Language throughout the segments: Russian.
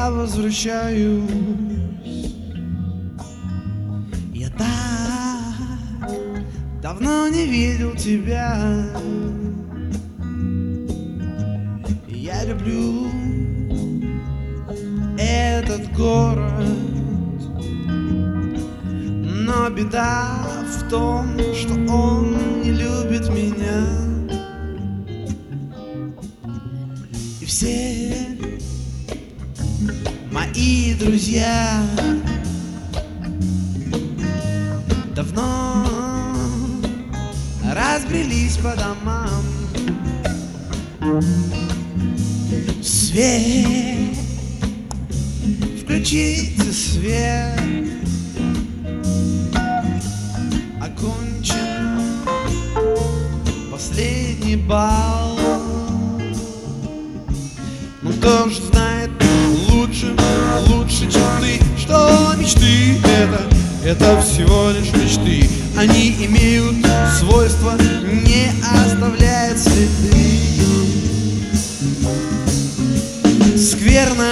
я возвращаюсь. Я так давно не видел тебя. Я люблю этот город, но беда в том, что он не любит меня. И все мои друзья давно разбрелись по домам. Свет, включите свет. Окончен последний бал. Но кто ж знает лучше, чем ты, что мечты это всего лишь мечты. Они имеют свойство не оставлять следы. Скверно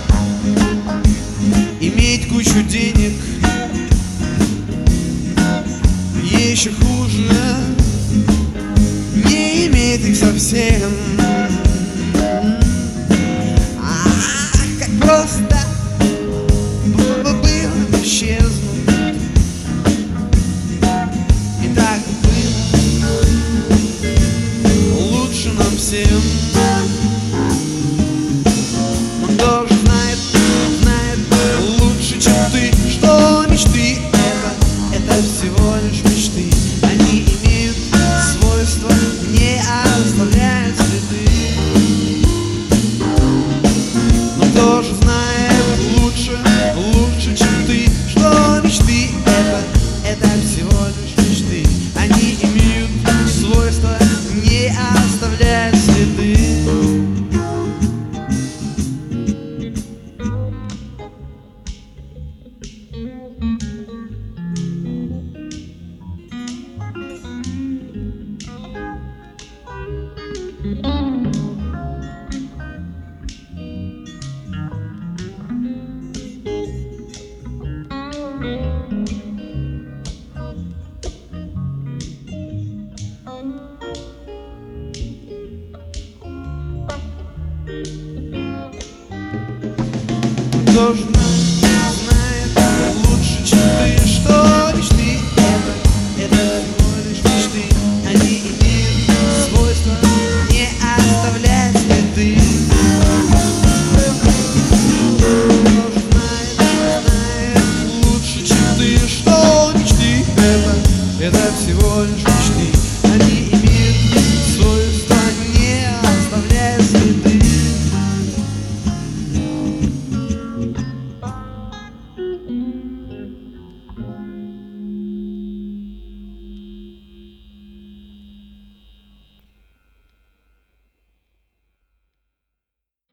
иметь кучу денег, еще хуже не иметь их совсем. Как просто было исчезнуть. И так было лучше нам всем. Но кто же знает лучше, чем ты, что мечты это всего лишь мечты. Они имеют свойство не оставлять следы. Но кто же знает лучше, чем ты, что мечты это всего лишь мечты. Они имеют свойство не оставлять следы. Кто ж